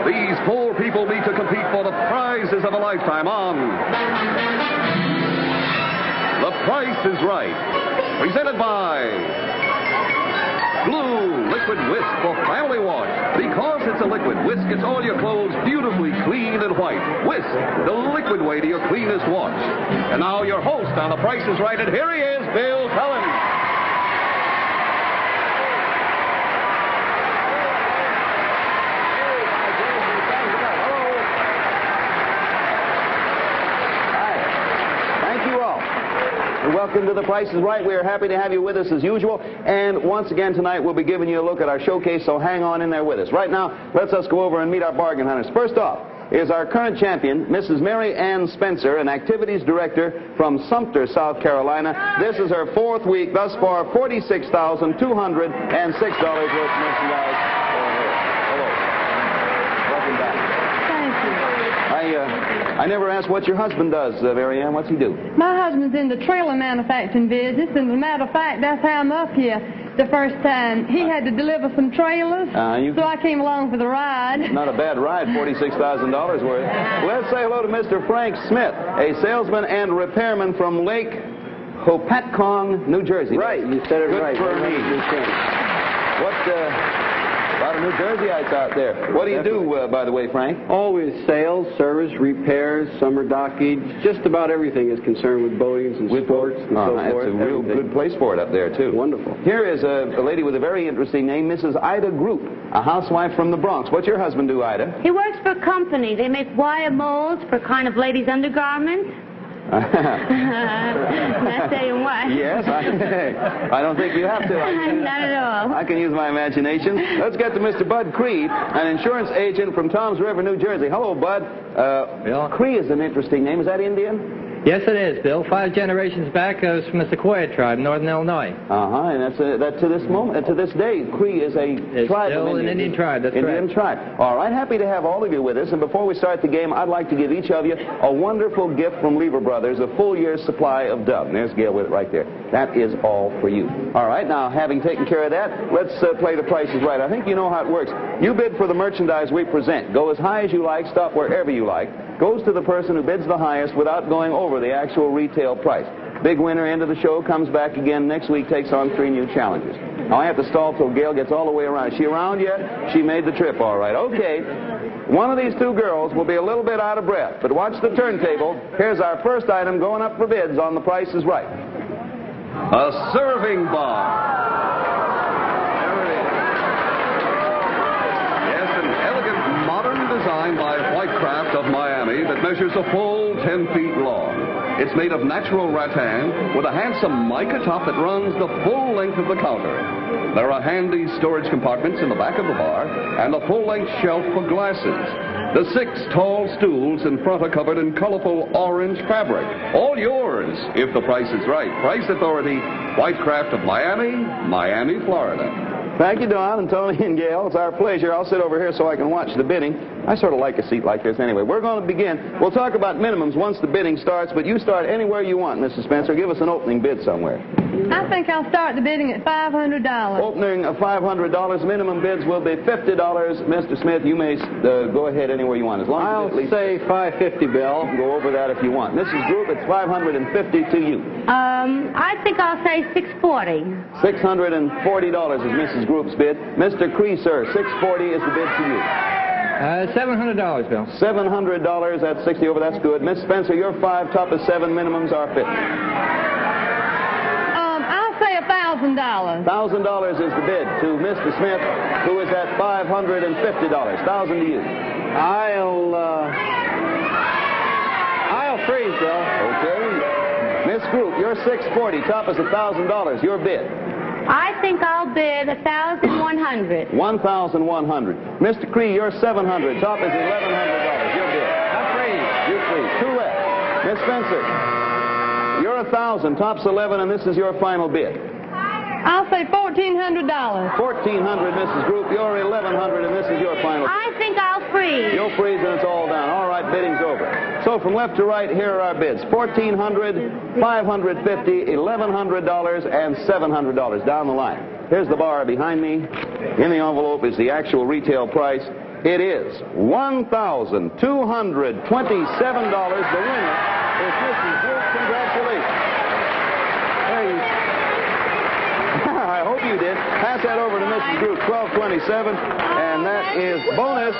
These poor people meet to compete for the prizes of a lifetime on The Price is Right. Presented by Blue Liquid Whisk for family wash. Because it's a liquid, Whisk gets all your clothes beautifully clean and white. Whisk, the liquid way to your cleanest wash. And now your host on The Price is Right, and here he is, Bill Cullen. Welcome to The Price is Right. We are happy to have you with us as usual. And once again tonight we'll be giving you a look at our showcase, so hang on in there with us. Right now, let's us go over and meet our bargain hunters. First off is our current champion, Mrs. Mary Ann Spencer, an activities director from Sumter, South Carolina. This is her fourth week. Thus far, $46,206 worth of merchandise. I never asked what your husband does, Mary Ann. What's he do? My husband's in the trailer manufacturing business, and as a matter of fact, that's how I'm up here the first time. He had to deliver some trailers, so I came along for the ride. Not a bad ride, $46,000 worth. Let's say hello to Mr. Frank Smith, a salesman and repairman from Lake Hopatcong, New Jersey. Right, you said it right. Good for me. What, a lot of New Jerseyites out there. What do you do, by the way, Frank? Always sales, service, repairs, summer dockage, just about everything is concerned with boatings and sports and so forth. It's a real good place for it up there, too. Wonderful. Here is a lady with a very interesting name, Mrs. Ida Group, a housewife from the Bronx. What's your husband do, Ida? He works for a company. They make wire molds for kind of ladies' undergarments. Not saying what. Yes, I don't think you have to. Not at all. I can use my imagination. Let's get to Mr. Bud Cree, an insurance agent from Toms River, New Jersey. Hello, Bud. Bill? Cree is an interesting name. Is that Indian? Yes, it is, Bill. 5 generations back, I was from the Sequoia tribe, northern Illinois. And that's that to this moment, to this day, Cree is a tribe still of an Indian tribe. That's Indian correct. tribe. All right, happy to have all of you with us. And before we start the game, I'd like to give each of you a wonderful gift from Lever Brothers, a full year's supply of Dove. And there's Gail with it right there. That is all for you. All right, now having taken care of that, let's play The Price is Right. I think you know how it works. You bid for the merchandise we present. Go as high as you like, stop wherever you like. Goes to the person who bids the highest without going over the actual retail price. Big winner, end of the show, comes back again next week, takes on 3 new challenges. Now I have to stall till Gail gets all the way around. Is she around yet? She made the trip all right. Okay. One of these two girls will be a little bit out of breath, but watch the turntable. Here's our first item going up for bids on The Price is Right. A serving bar. Designed by Whitecraft of Miami that measures a full 10 feet long. It's made of natural rattan with a handsome mica top that runs the full length of the counter. There are handy storage compartments in the back of the bar and a full-length shelf for glasses. The 6 tall stools in front are covered in colorful orange fabric. All yours, if the price is right. Price Authority, Whitecraft of Miami, Miami, Florida. Thank you, Don and Tony and Gail. It's our pleasure. I'll sit over here so I can watch the bidding. I sort of like a seat like this anyway. We're going to begin. We'll talk about minimums once the bidding starts, but you start anywhere you want, Mrs. Spencer. Give us an opening bid somewhere. I think I'll start the bidding at $500. Opening of $500. Minimum bids will be $50. Mr. Smith, you may go ahead anywhere you want. As long I'll as at least say $550, Bill. Go over that if you want. Mrs. Group, it's $550 to you. I think I'll say $640. $640 is Mrs. Group's bid. Mr. Cree, sir, $640 is the bid to you. $700, Bill. $700 at 60 over. That's good. Miss Spencer, your 5 top of 7 minimums are 50. I'll say $1,000. $1,000 is the bid to Mr. Smith, who is at $550. $1,000 to you. I'll freeze, Bill. Okay. Miss Group, your $640. Top is $1,000. Your bid. I think I'll bid $1,100. $1,100. Mr. Cree, your $700. Top is $1,100. Your bid. I'll freeze. You freeze. 2 left. Miss Spencer, you're $1,000. Top's 11, and this is your final bid. I'll say $1,400. $1,400, Mrs. Group. You're $1,100, and this is your final bid. I think I'll freeze. You'll freeze, and it's all down. All right, bidding's over. So from left to right, here are our bids. $1,400, $550, $1,100, and $700 down the line. Here's the bar behind me. In the envelope is the actual retail price. It is $1,227. The winner is Mrs. Group. Congratulations. There you I hope you did. Pass that over to Mrs. Group, 1227, and that is bonus.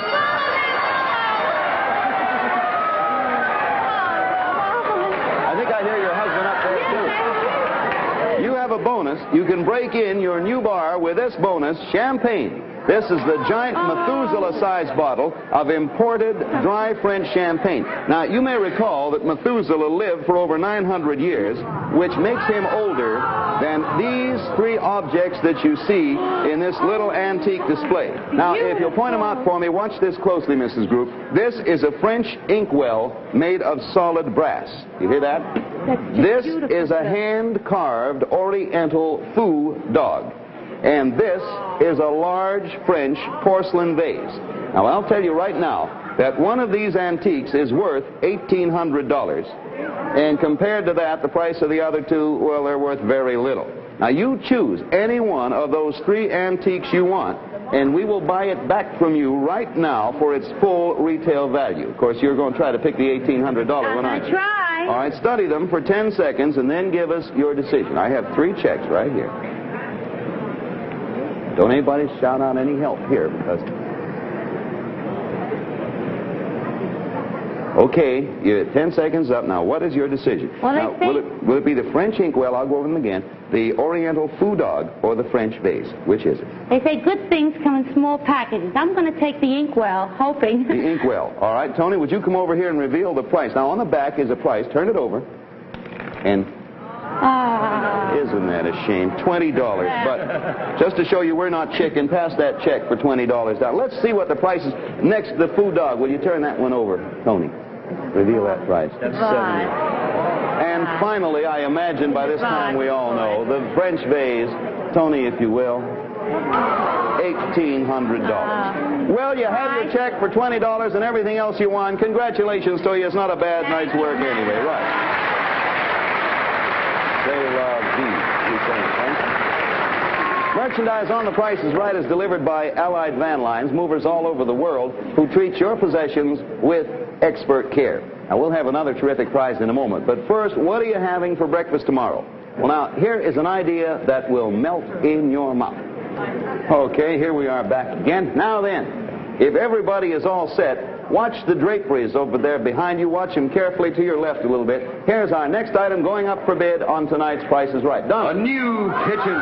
I think I hear your husband up there, too. You have a bonus. You can break in your new bar with this bonus, champagne. This is the giant Methuselah-sized bottle of imported dry French champagne. Now, you may recall that Methuselah lived for over 900 years, which makes him older than these three objects that you see in this little antique display. Now, if you'll point them out for me, watch this closely, Mrs. Group. This is a French inkwell made of solid brass. You hear that? This is a hand-carved Oriental foo dog. And this is a large French porcelain vase. Now, I'll tell you right now that one of these antiques is worth $1,800. And compared to that, the price of the other two, well, they're worth very little. Now, you choose any one of those three antiques you want, and we will buy it back from you right now for its full retail value. Of course, you're going to try to pick the $1,800 one, aren't you? Try. All right, study them for 10 seconds and then give us your decision. I have 3 checks right here. Don't anybody shout out any help here because... Okay, you're 10 seconds up. Now, what is your decision? Well, now, will it be the French inkwell, I'll go over them again, the Oriental foo dog, or the French vase? Which is it? They say good things come in small packages. I'm going to take the inkwell, hoping. The inkwell. All right, Tony, would you come over here and reveal the price? Now, on the back is a price. Turn it over. And... isn't that a shame? $20. But just to show you we're not chicken, pass that check for $20 down. Let's see what the price is. Next, the foo dog. Will you turn that one over, Tony? Reveal that price. That's $70. And finally, I imagine by this time we all know, the French vase, Tony, if you will, $1,800. Well, you have your check for $20 and everything else you want. Congratulations to you. It's not a bad night's work anyway, right? Merchandise on The Price is Right is delivered by Allied Van Lines, movers all over the world who treat your possessions with expert care. Now, we'll have another terrific prize in a moment, but first, what are you having for breakfast tomorrow? Well, now, here is an idea that will melt in your mouth. Okay, here we are back again. Now then, if everybody is all set, watch the draperies over there behind you. Watch them carefully to your left a little bit. Here's our next item going up for bid on tonight's Price is Right. Done. A new kitchen.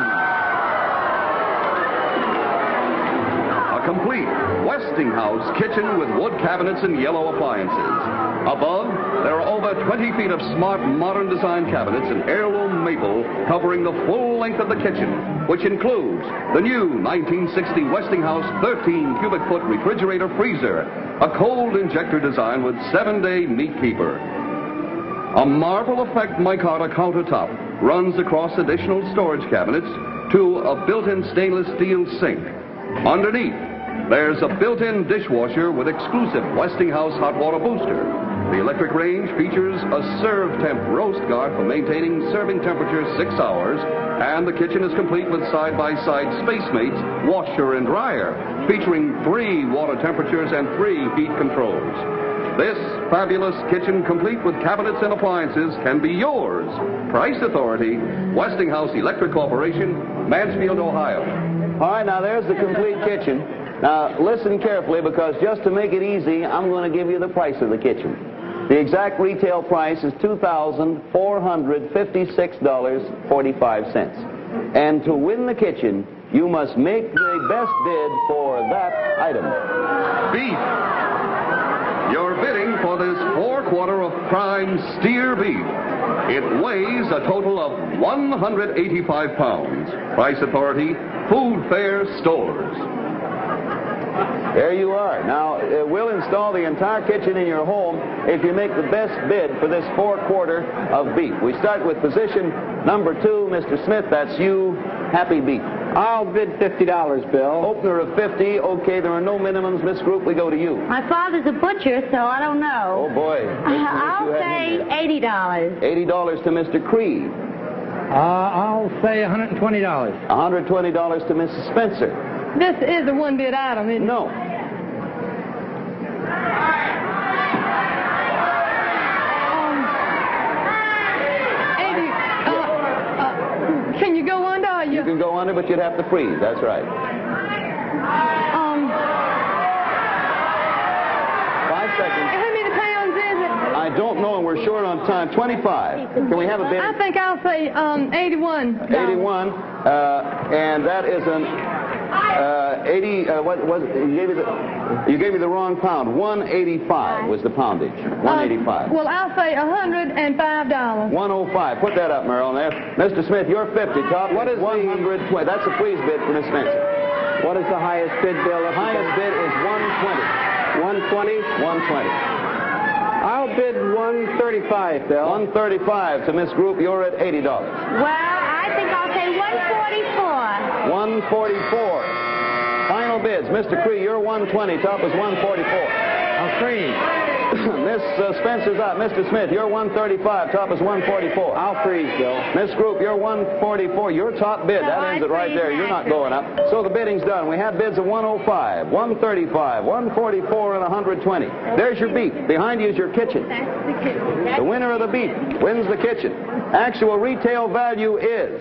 A complete Westinghouse kitchen with wood cabinets and yellow appliances. Above, there are over 20 feet of smart, modern design cabinets in heirloom maple covering the full length of the kitchen, which includes the new 1960 Westinghouse 13 cubic foot refrigerator freezer, a cold injector design with 7-day meat keeper. A marble effect micarta countertop runs across additional storage cabinets to a built-in stainless steel sink. Underneath, there's a built-in dishwasher with exclusive Westinghouse hot water booster. The electric range features a serve temp roast guard for maintaining serving temperature 6 hours, and the kitchen is complete with side-by-side Spacemates washer and dryer, featuring 3 water temperatures and 3 heat controls. This fabulous kitchen, complete with cabinets and appliances, can be yours. Price Authority, Westinghouse Electric Corporation, Mansfield, Ohio. All right, now there's the complete kitchen. Now, listen carefully, because just to make it easy, I'm going to give you the price of the kitchen. The exact retail price is $2,456.45. And to win the kitchen, you must make the best bid for that item. Beef. You're bidding for this 4-quarter of prime steer beef. It weighs a total of 185 pounds. Price Authority, Food Fair Stores. There you are. Now, we'll install the entire kitchen in your home if you make the best bid for this 4-quarter of beef. We start with position number 2, Mr. Smith. That's you. Happy beef. I'll bid $50, Bill. Opener of 50. Okay, there are no minimums. Miss Group, we go to you. My father's a butcher, so I don't know. Oh, boy. I'll say $80. $80 to Mr. Creed. I'll say $120. $120 to Mrs. Spencer. This is a one-bid item, isn't it? No. can go under, but you'd have to freeze. That's right. 5 seconds. How many pounds is it? I don't know, and we're short on time. 25. Can we have a bid? I think I'll say 81. 81. And that is an 80. What was it? You gave me the wrong pound. 185 was the poundage. 185. Well, I'll say $105. 105. Put that up, Merle. There, Mr. Smith, you're 50. Top. What is 120? That's a freeze bid for Miss Spencer. What is the highest bid, Bill? The highest bid is 120. 120? 120. I'll bid 135, Bill. 135 to Miss Group. You're at $80. Well, I think I'll say 144. 144. Final bids. Mr. Cree, you're 120. Top is 144. I'll freeze. Miss Spencer's up. Mr. Smith, you're 135. Top is 144. I'll freeze, Bill. Miss Group, you're 144. Your top bid. No, That ends it right there. You're not going up. So the bidding's done. We have bids of 105, 135, 144, and 120. There's your beef. Behind you is your kitchen. The winner of the beef wins the kitchen. Actual retail value is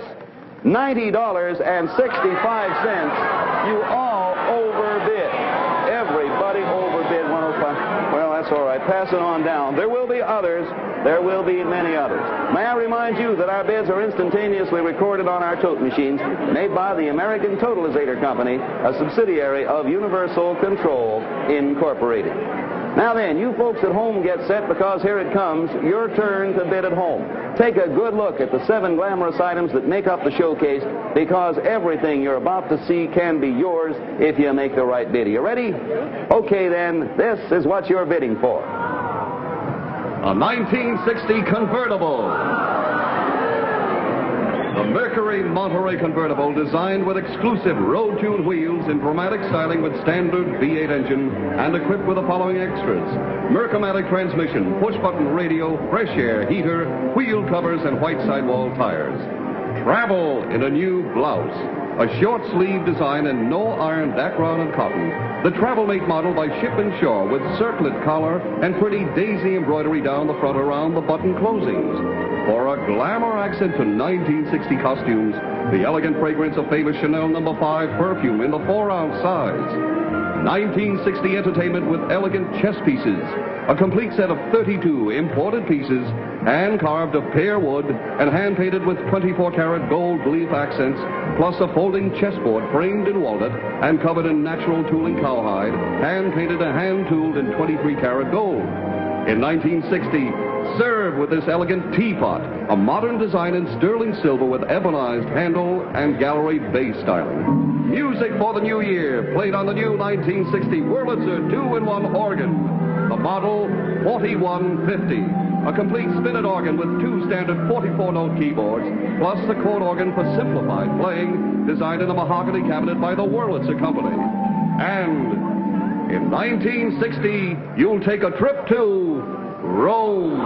$90.65. You all overbid. Everybody overbid 105. Well, that's all right. Pass it on down. There will be others. There will be many others. May I remind you that our bids are instantaneously recorded on our tote machines made by the American Totalizator Company, a subsidiary of Universal Control Incorporated. Now then, you folks at home get set, because here it comes, your turn to bid at home. Take a good look at the 7 glamorous items that make up the showcase, because everything you're about to see can be yours if you make the right bid. Are you ready? Okay then, this is what you're bidding for. A 1960 convertible. The Mercury Monterey convertible, designed with exclusive road-tuned wheels in dramatic styling with standard V8 engine and equipped with the following extras: Mercomatic transmission, push-button radio, fresh air heater, wheel covers, and white sidewall tires. Travel in a new blouse, a short sleeve design and no iron Dacron and cotton. The Travelmate model by Ship and Shaw with circlet collar and pretty daisy embroidery down the front around the button closings. For a glamour accent to 1960 costumes, the elegant fragrance of famous Chanel No. 5 perfume in the 4-ounce size. 1960 entertainment with elegant chess pieces, a complete set of 32 imported pieces, hand-carved of pear wood and hand-painted with 24-karat gold leaf accents, plus a folding chessboard framed in walnut and covered in natural tooling cowhide, hand-painted and hand-tooled in 23-karat gold. In 1960, serve with this elegant teapot, a modern design in sterling silver with ebonized handle and gallery base styling. Music for the new year, played on the new 1960 Wurlitzer 2-in-1 organ. The model 4150, a complete spinet organ with 2 standard 44-note keyboards, plus the chord organ for simplified playing, designed in a mahogany cabinet by the Wurlitzer Company. And in 1960, you'll take a trip to Rome.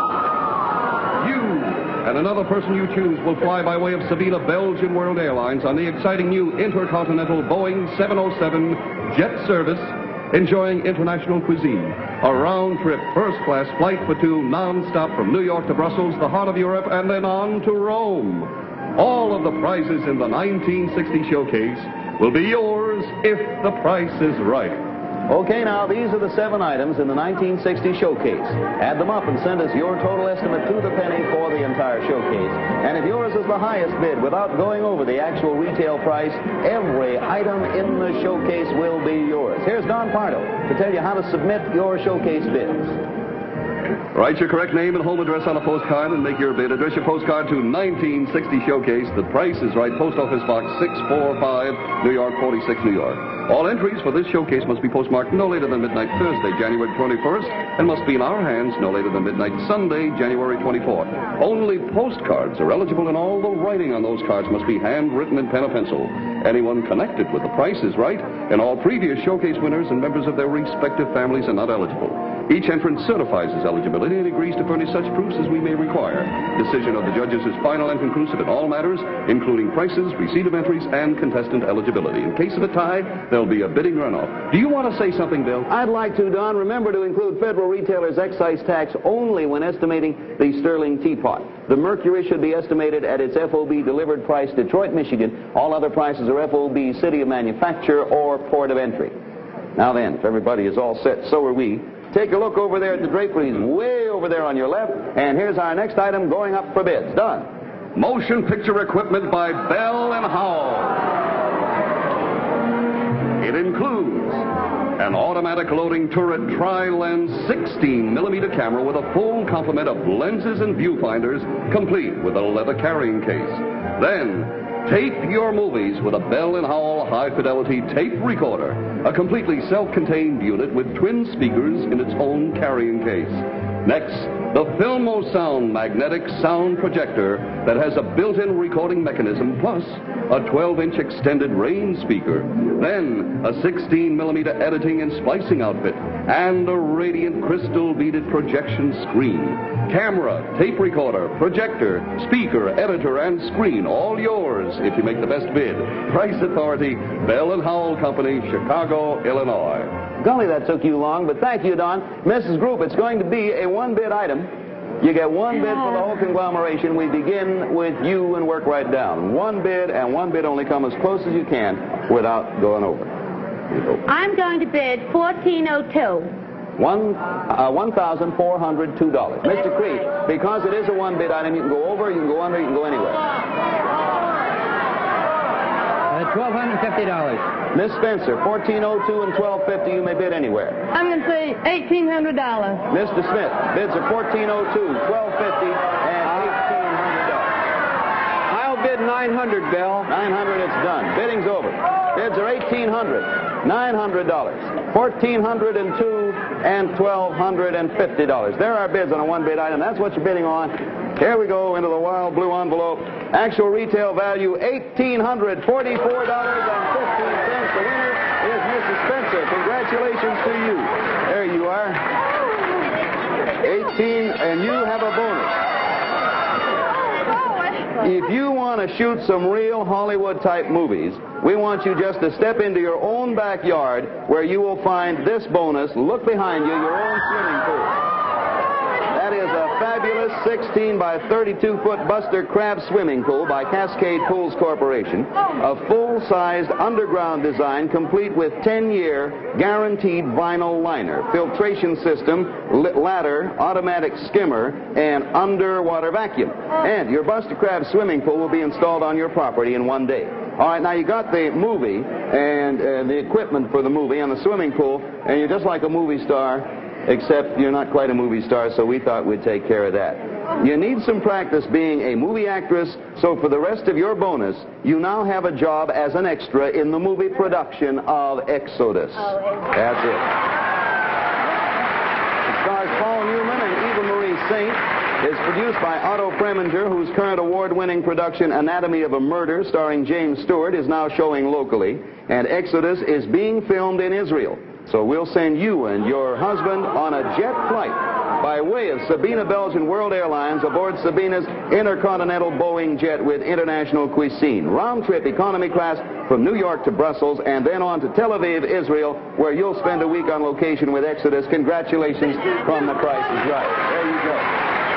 You and another person you choose will fly by way of Sevilla, Belgian World Airlines on the exciting new intercontinental Boeing 707 jet service, enjoying international cuisine. A round-trip first-class flight for 2 non-stop from New York to Brussels, the heart of Europe, and then on to Rome. All of the prizes in the 1960 showcase will be yours if the price is right. Okay, now, these are the 7 items in the 1960 showcase. Add them up and send us your total estimate to the penny for the entire showcase. And if yours is the highest bid without going over the actual retail price, every item in the showcase will be yours. Here's Don Pardo to tell you how to submit your showcase bids. Write your correct name and home address on a postcard and make your bid. Address your postcard to 1960 Showcase. The Price is Right, Post Office Box 645, New York, 46, New York. All entries for this showcase must be postmarked no later than midnight Thursday, January 21st, and must be in our hands no later than midnight Sunday, January 24th. Only postcards are eligible, and all the writing on those cards must be handwritten in pen or pencil. Anyone connected with The Price is Right and all previous showcase winners and members of their respective families are not eligible. Each entrant certifies his eligibility and agrees to furnish such proofs as we may require. Decision of the judges is final and conclusive in all matters, including prices, receipt of entries, and contestant eligibility. In case of a tie, there'll be a bidding runoff. Do you want to say something, Bill? I'd like to, Don. Remember to include federal retailers' excise tax only when estimating the Sterling teapot. The Mercury should be estimated at its FOB delivered price, Detroit, Michigan. All other prices are FOB, city of manufacture, or port of entry. Now then, if everybody is all set, so are we. Take a look over there at the draperies, way over there on your left, and here's our next item going up for bids. Done. Motion picture equipment by Bell and Howell. It includes an automatic loading turret tri-lens 16mm camera with a full complement of lenses and viewfinders, complete with a leather carrying case. Then, tape your movies with a Bell & Howell high-fidelity tape recorder, a completely self-contained unit with twin speakers in its own carrying case. Next, the FilmoSound magnetic sound projector that has a built-in recording mechanism plus a 12-inch extended range speaker. Then, a 16mm editing and splicing outfit and a radiant crystal beaded projection screen. Camera, tape recorder, projector, speaker, editor, and screen, all yours if you make the best bid. Price authority, Bell & Howell Company, Chicago, Illinois. Golly, that took you long, but thank you, Don. Mrs. Group, it's going to be a one-bid item. You get one bid for the whole conglomeration. We begin with you and work right down. One bid, and one bid only. Come as close as you can without going over. I'm going to bid $1,402. $1,402. Mr. Creed, because it is a one-bid item, you can go over, you can go under, you can go anywhere. $1,250. Miss Spencer, $1,402 and $1,250. You may bid anywhere. I'm going to say $1,800. Mr. Smith, bids are $1,402, $1,250, and $1,800. I'll bid $900, Bell. $900, it's done. Bidding's over. Bids are $1,800, $900, $1,402, and $1,250. There are bids on a one-bid item. That's what you're bidding on. Here we go into the wild blue envelope. Actual retail value, $1,844.15. The winner is Mrs. Spencer. Congratulations to you. There you are. 18, and you have a bonus. If you want to shoot some real Hollywood-type movies, we want you just to step into your own backyard where you will find this bonus. Look behind you, your own swimming pool. That is a fabulous 16 by 32-foot Buster Crabbe swimming pool by Cascade Pools Corporation. A full-sized underground design complete with 10-year guaranteed vinyl liner, filtration system, ladder, automatic skimmer, and underwater vacuum. And your Buster Crabbe swimming pool will be installed on your property in one day. All right, now you got the movie and the equipment for the movie and the swimming pool, and you're just like a movie star, except you're not quite a movie star, so we thought we'd take care of that. You need some practice being a movie actress, so for the rest of your bonus, you now have a job as an extra in the movie production of Exodus. That's it. It stars Paul Newman and Eva Marie Saint. It's produced by Otto Preminger, whose current award-winning production, Anatomy of a Murder, starring James Stewart, is now showing locally, and Exodus is being filmed in Israel. So we'll send you and your husband on a jet flight by way of Sabina Belgian World Airlines aboard Sabina's intercontinental Boeing jet with international cuisine. Round-trip economy class from New York to Brussels and then on to Tel Aviv, Israel, where you'll spend a week on location with Exodus. Congratulations from The Price is Right. There you go.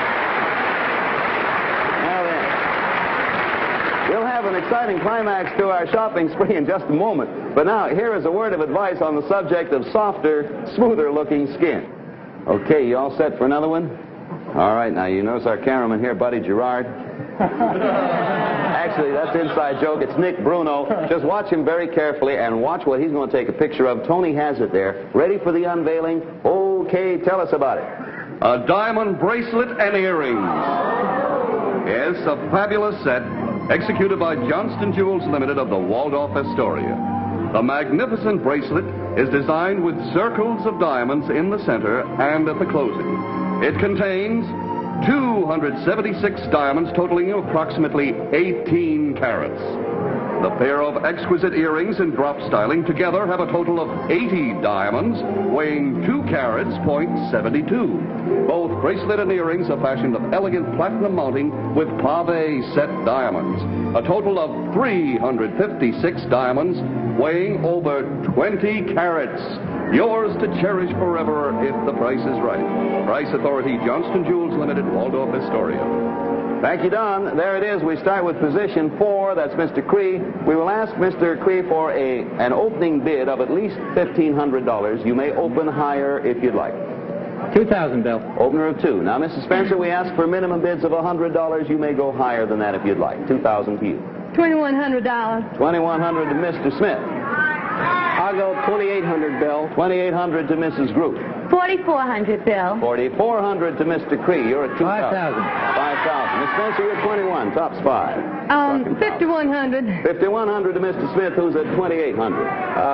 Now then, we'll have an exciting climax to our shopping spree in just a moment. But now, here is a word of advice on the subject of softer, smoother-looking skin. Okay, you all set for another one? All right, now you notice our cameraman here, Buddy Gerard. Actually, that's an inside joke. It's Nick Bruno. Just watch him very carefully and watch what he's going to take a picture of. Tony has it there. Ready for the unveiling? Okay, tell us about it. A diamond bracelet and earrings. Yes, a fabulous set executed by Johnston Jewels Limited of the Waldorf Astoria. The magnificent bracelet is designed with circles of diamonds in the center and at the closing. It contains 276 diamonds totaling approximately 18 carats. The pair of exquisite earrings in drop styling together have a total of 80 diamonds, weighing 2 carats, .72. Both bracelet and earrings are fashioned of elegant platinum mounting with pave set diamonds. A total of 356 diamonds, weighing over 20 carats. Yours to cherish forever if the price is right. Price Authority, Johnston Jewels Limited, Waldorf Astoria. Thank you, Don. There it is. We start with position 4. That's Mr. Cree. We will ask Mr. Cree for an opening bid of at least $1,500. You may open higher if you'd like. $2,000, Bill. Opener of 2. Now, Mrs. Spencer, we ask for minimum bids of $100. You may go higher than that if you'd like. $2,000 for you. $2,100. $2,100 to Mr. Smith. I'll go $2,800, Bill. $2,800 to Mrs. Group. $4,400, Bill. $4,400 to Mr. Cree. You're at $2,000. $5,000. Miss Spencer, you're 21. Tops 5. $5,100. $5,100 to Mr. Smith, who's at $2,800.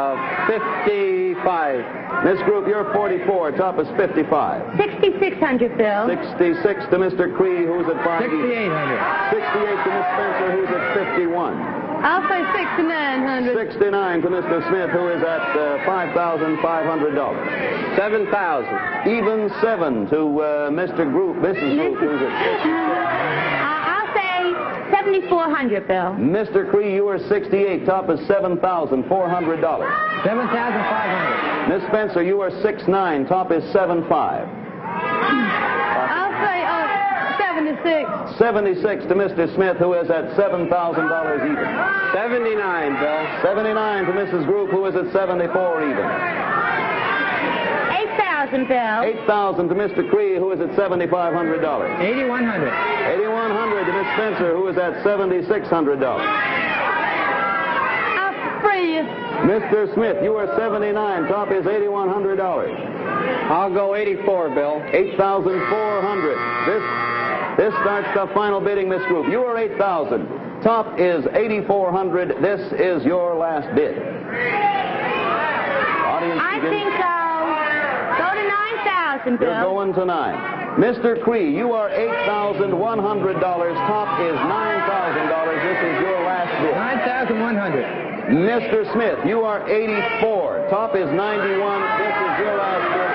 $55. Miss Group, you're 44. Top is 55. $6,600, Bill. 66 to Mr. Cree, who's at 5. $6,800. 68 to Miss Spencer, who's at 51. I'll say $6,900. 69 to Mr. Smith, who is at $5,500. $7,000. Even 7 to Mr. Group, Mrs. Group, who's at I'll say $7,400, Bill. Mr. Cree, you are 68. Top is $7,400. $7,500. Miss Spencer, you are 6'9". Top is 7'5". I'll say 76. 76 to Mr. Smith, who is at $7,000 even. 79, Bill. 79 to Mrs. Group, who is at 74 even. $8,000, Bill. 8,000 to Mr. Cree, who is at $7,500. $8,100. 8,100 to Miss Spencer, who is at $7,600. I'll free you. Mr. Smith, you are 79. Top is $8,100. I'll go 84, Bill. 8,400. This starts the final bidding, Miss Group. You are 8,000. Top is 8,400. This is your last bid. Audience, I think I'll go to $9,000, Bill. You're going to 9. Mr. Cree, you are $8,100. Top is $9,000. This is your last bid. $9,100. Mr. Smith, you are 84. Top is 91. This is your last bid.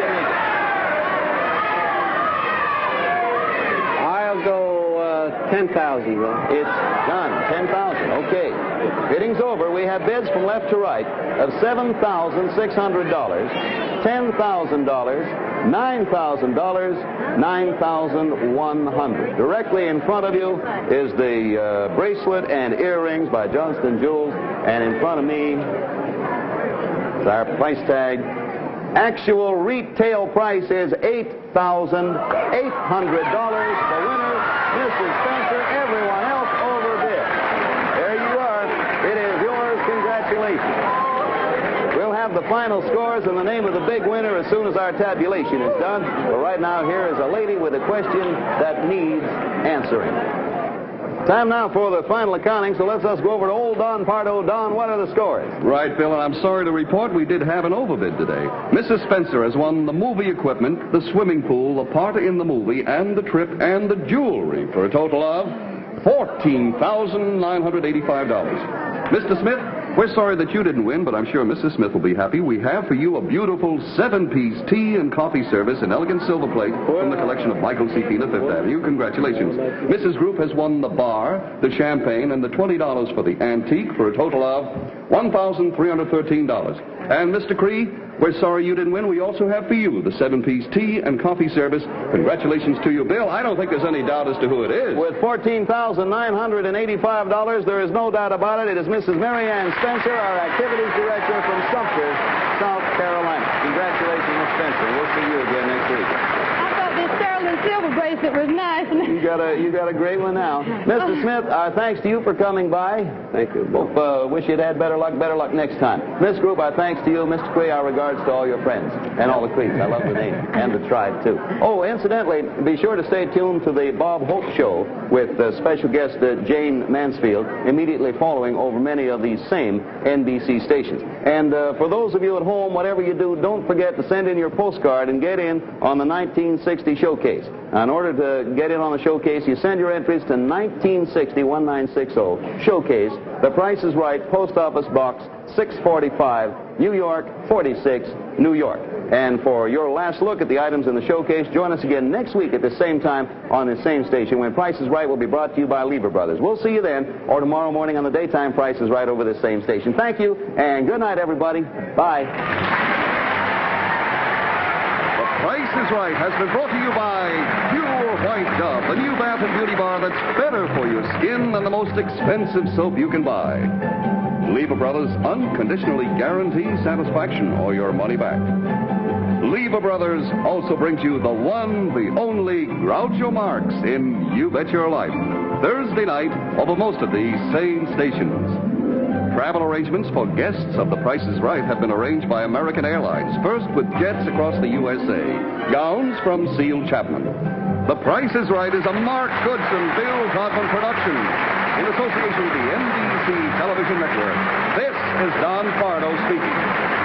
I'll go 10,000, Bill. It's done. 10,000. Okay. Bidding's over. We have bids from left to right of $7,600, $10,000, $9,000, $9,100. Directly in front of you is the bracelet and earrings by Johnston Jewels, and in front of me is our price tag. Actual retail price is $8,800. The winner, Mrs. Spencer. Everyone else overbid. There you are. It is yours. Congratulations. We'll have the final scores and the name of the big winner as soon as our tabulation is done. But right now, here is a lady with a question that needs answering. Time now for the final accounting, so let's go over to Old Don Pardo. Don, what are the scores? Right, Bill, and I'm sorry to report we did have an overbid today. Mrs. Spencer has won the movie equipment, the swimming pool, the party in the movie, and the trip, and the jewelry for a total of $14,985. Mr. Smith, we're sorry that you didn't win, but I'm sure Mrs. Smith will be happy. We have for you a beautiful 7-piece tea and coffee service in elegant silver plate from the collection of Michael C. Pina, Fifth Avenue. Congratulations. Mrs. Group has won the bar, the champagne, and the $20 for the antique for a total of $1,313. And Mr. Cree, we're sorry you didn't win. We also have for you the 7-piece tea and coffee service. Congratulations to you, Bill. I don't think there's any doubt as to who it is. With $14,985, there is no doubt about it. It is Mrs. Mary Ann Spencer, our activities director from Sumter, South Carolina. Congratulations, Miss Spencer. We'll see you again next week. I thought this sterling silver bracelet was nice. You got a great one now. Mr. Smith, our thanks to you for coming by. Thank you. Hope, wish you'd had better luck next time. Miss Group, our thanks to you. Mr. Cree, our regards to all your friends and all the Creeks. I love the name and the tribe, too. Oh, incidentally, be sure to stay tuned to the Bob Hope Show with special guest Jane Mansfield immediately following over many of these same NBC stations. And for those of you at home, whatever you do, don't forget to send in your postcard and get in on the 1960 showcase. Now, in order order to get in on the showcase, you send your entries to 1960-1960. Showcase, The Price is Right, Post Office Box 645, New York 46, New York. And for your last look at the items in the showcase, join us again next week at the same time on the same station when Price is Right will be brought to you by Lever Brothers. We'll see you then, or tomorrow morning on the daytime Price is Right over this same station. Thank you, and good night, everybody. Bye. The Price is Right has been brought to you by Pure White Dove, the new bath and beauty bar that's better for your skin than the most expensive soap you can buy. Lever Brothers unconditionally guarantee satisfaction or your money back. Lever Brothers also brings you the one, the only Groucho Marx in You Bet Your Life, Thursday night over most of these same stations. Travel arrangements for guests of The Price is Right have been arranged by American Airlines, first with jets across the USA. Gowns from Seal Chapman. The Price is Right is a Mark Goodson, Bill Godwin production in association with the NBC Television Network. This is Don Pardo speaking.